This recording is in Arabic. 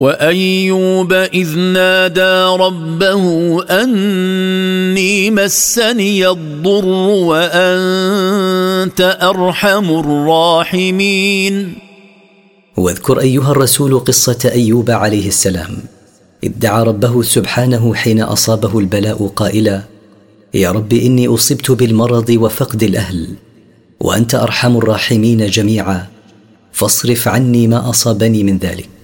وأيوب إذ نادى ربه أني مسني الضر وأنت أرحم الراحمين. واذكر أيها الرسول قصة أيوب عليه السلام إذ دعا ربه سبحانه حين أصابه البلاء قائلا: يا رب إني أصبت بالمرض وفقد الأهل وأنت أرحم الراحمين جميعا، فاصرف عني ما أصابني من ذلك.